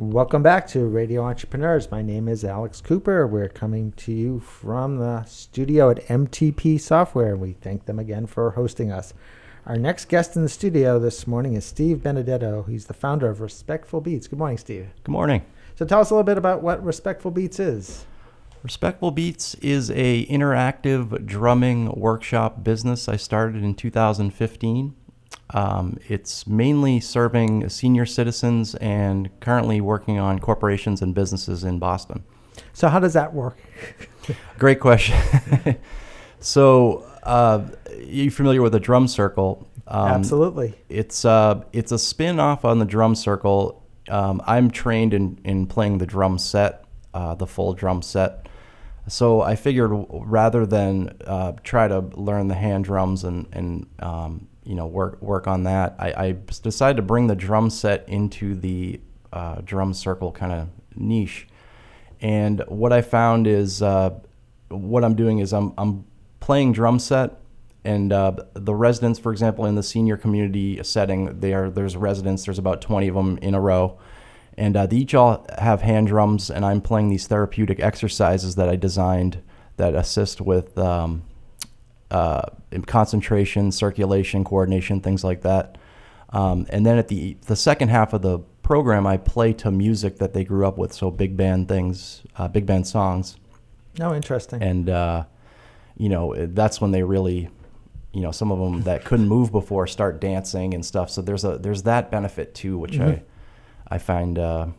Welcome back to Radio Entrepreneurs. My name is Alex Cooper. We're coming to you from the studio at MTP Software. We thank them again for hosting us. Our next guest in the studio this morning is Steve Benedetto. He's the founder of Respectful Beats. Good morning, Steve. Good morning. So tell us a little bit about what Respectful Beats is. Respectful Beats is a interactive drumming workshop business I started in 2015. It's mainly serving senior citizens and currently working on corporations and businesses in Boston. So how does that work? Great question. So, you familiar with the drum circle? Absolutely. It's a spin-off on the drum circle. I'm trained in playing the drum set, the full drum set. So I figured rather than try to learn the hand drums and work on that, I decided to bring the drum set into the drum circle kind of niche. And what I found is what I'm doing is I'm playing drum set, and the residents, for example, in the senior community setting, there's residents, there's about 20 of them in a row, and they each all have hand drums, and I'm playing these therapeutic exercises that I designed that assist with concentration, circulation, coordination, things like that. And then at the second half of the program, I play to music that they grew up with, so big band things, big band songs. Oh, interesting. And that's when they really, some of them that couldn't move before start dancing and stuff. So there's that benefit too, which I find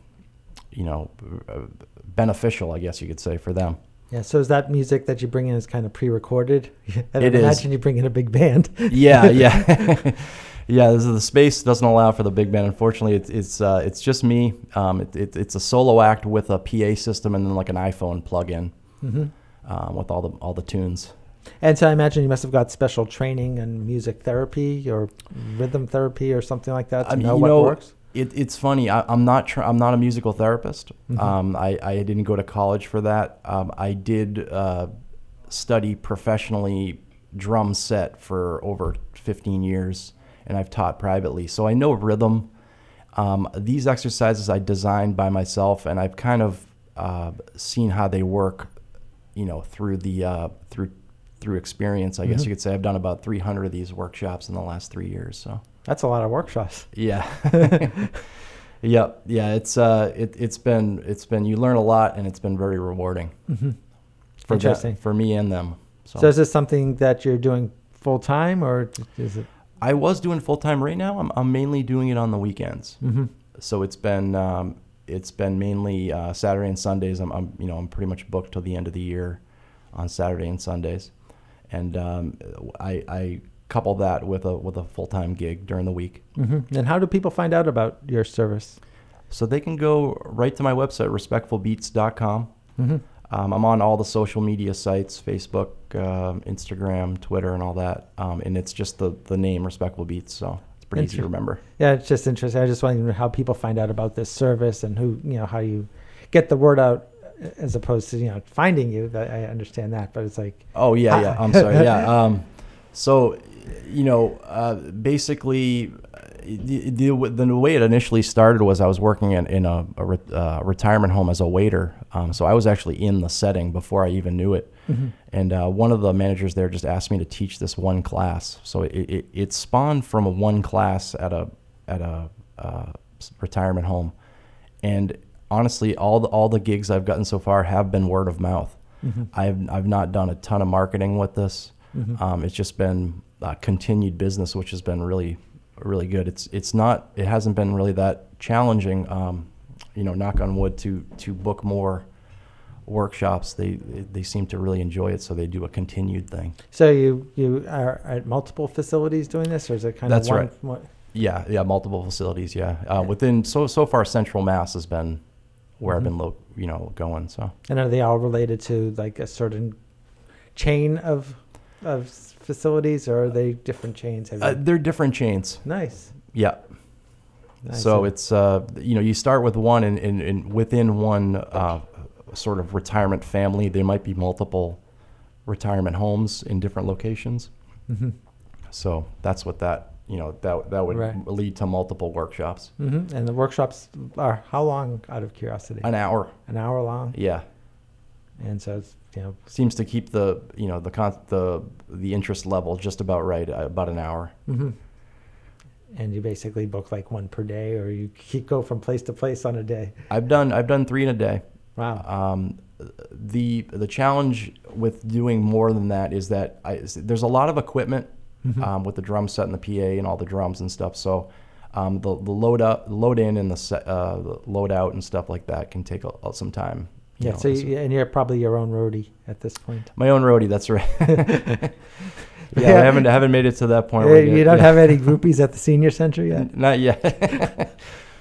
beneficial, I guess you could say, for them. Yeah, so is that music that you bring in is kind of pre-recorded? I It imagine is. you bring in a big band. Yeah. Yeah, the space doesn't allow for the big band. Unfortunately, it's just me. It's a solo act with a PA system and then like an iPhone plug-in with all the tunes. And so I imagine you must have got special training in music therapy or rhythm therapy or something like that to know what works. It's funny. I'm not a musical therapist. I didn't go to college for that. I did study professionally drum set for over 15 years, and I've taught privately. So I know rhythm. These exercises I designed by myself, and I've kind of seen how they work, through experience. I guess you could say I've done about 300 of these workshops in the last 3 years. So. That's a lot of workshops. Yeah. Yeah. It's been you learn a lot, and it's been very rewarding. Interesting. For me and them. So is this something that you're doing full time, or is it? I was doing full time. Right now, I'm mainly doing it on the weekends. So it's been mainly Saturday and Sundays. I'm pretty much booked till the end of the year on Saturday and Sundays, and I couple that with a full-time gig during the week. And how do people find out about your service? So they can go right to my website, respectfulbeats.com. I'm on all the social media sites, Facebook, Instagram, Twitter, and all that. And it's just the name Respectful Beats, so it's pretty easy to remember. Yeah, it's just interesting. I just wanted to know how people find out about this service and how you get the word out, as opposed to finding you. I understand that, but it's like, oh yeah, I'm sorry, yeah. So, basically, the way it initially started was I was working in a retirement home as a waiter. So I was actually in the setting before I even knew it. And one of the managers there just asked me to teach this one class. So it spawned from one class at a retirement home. And honestly, all the gigs I've gotten so far have been word of mouth. I've not done a ton of marketing with this. It's just been continued business, which has been really, really good. It hasn't been really that challenging, knock on wood, to book more workshops. They seem to really enjoy it, so they do a continued thing. So you are at multiple facilities doing this, or is it kind of one? That's right. Yeah, multiple facilities. Yeah, within so far, Central Mass has been where I've been going. So. And are they all related to like a certain chain of facilities, or are they different chains? They're different chains. Nice. Yeah. Nice. So it's you start with one, and within one sort of retirement family, there might be multiple retirement homes in different locations. So that's what that that would Right. lead to multiple workshops. And the workshops are how long, out of curiosity? An hour. An hour long? Yeah. And so it's, Seems to keep the interest level just about right, about an hour. and you basically book like one per day, or you go from place to place on a day? I've done 3 in a day. Wow. The challenge with doing more than that is that there's a lot of equipment with the drum set and the PA and all the drums and stuff. So the load in and the load out and stuff like that can take some time. Yeah. So and you're probably your own roadie at this point. My own roadie, that's right. Yeah, I haven't made it to that point. Where You don't have any groupies at the senior center yet? Not yet.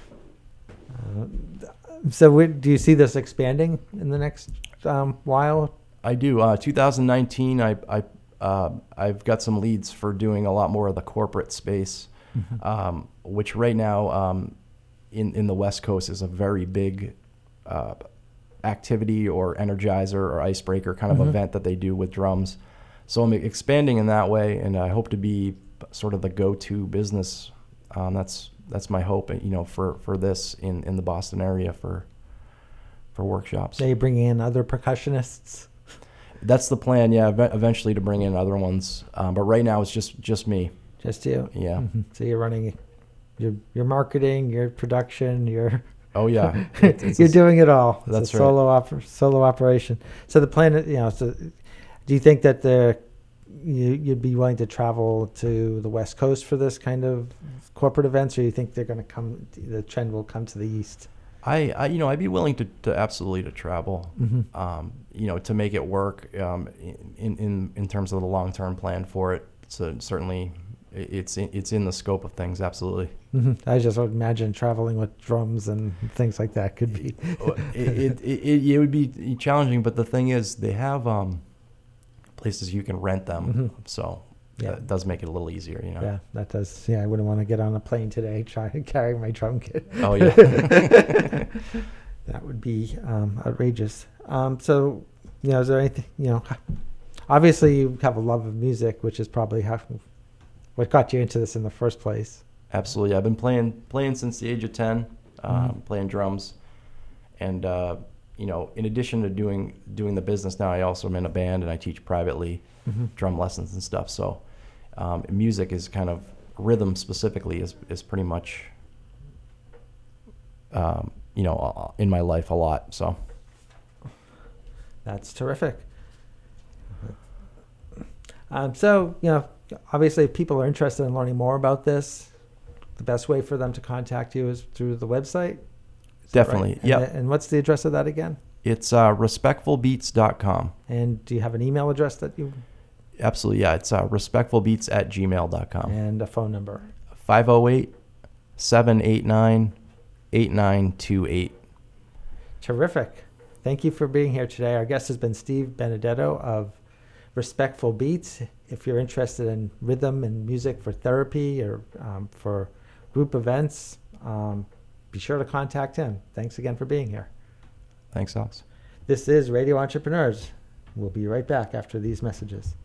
So do you see this expanding in the next while? I do. 2019, I've got some leads for doing a lot more of the corporate space, which right now in the West Coast is a very big activity or energizer or icebreaker kind of event that they do with drums. So I'm expanding in that way, and I hope to be sort of the go-to business. That's my hope, for this in the Boston area for workshops. Are you bringing in other percussionists? That's the plan, yeah. Eventually to bring in other ones, but right now it's just me. Just you. Yeah. So you're running your marketing, your production, your. Oh yeah. You're doing it all. It's that's a right. Solo operation. So the plan, So do you think that you'd be willing to travel to the West Coast for this kind of corporate events, or you think they're going to the trend will come to the East? I'd be willing to absolutely to travel, to make it work, in terms of the long-term plan for it. So certainly it's in the scope of things. Absolutely. I just would imagine traveling with drums and things like that could be. it would be challenging, but the thing is they have places you can rent them. So that does make it a little easier, Yeah, that does. Yeah, I wouldn't want to get on a plane today trying to carry my drum kit. Oh yeah. That would be outrageous. So, is there anything, obviously you have a love of music, which is probably what got you into this in the first place. Absolutely. I've been playing since the age of 10, playing drums. And, in addition to doing the business now, I also am in a band and I teach privately drum lessons and stuff. So music is kind of, rhythm specifically is pretty much, in my life a lot. So that's terrific. So, obviously if people are interested in learning more about this, the best way for them to contact you is through the website? Definitely. Right? Yeah. And what's the address of that again? It's respectfulbeats.com. And do you have an email address that you? Absolutely. Yeah. It's respectfulbeats@gmail.com. And a phone number? 508-789-8928. Terrific. Thank you for being here today. Our guest has been Steve Benedetto of Respectful Beats. If you're interested in rhythm and music for therapy or for group events, be sure to contact him. Thanks again for being here. Thanks, Alex. This is Radio Entrepreneurs. We'll be right back after these messages.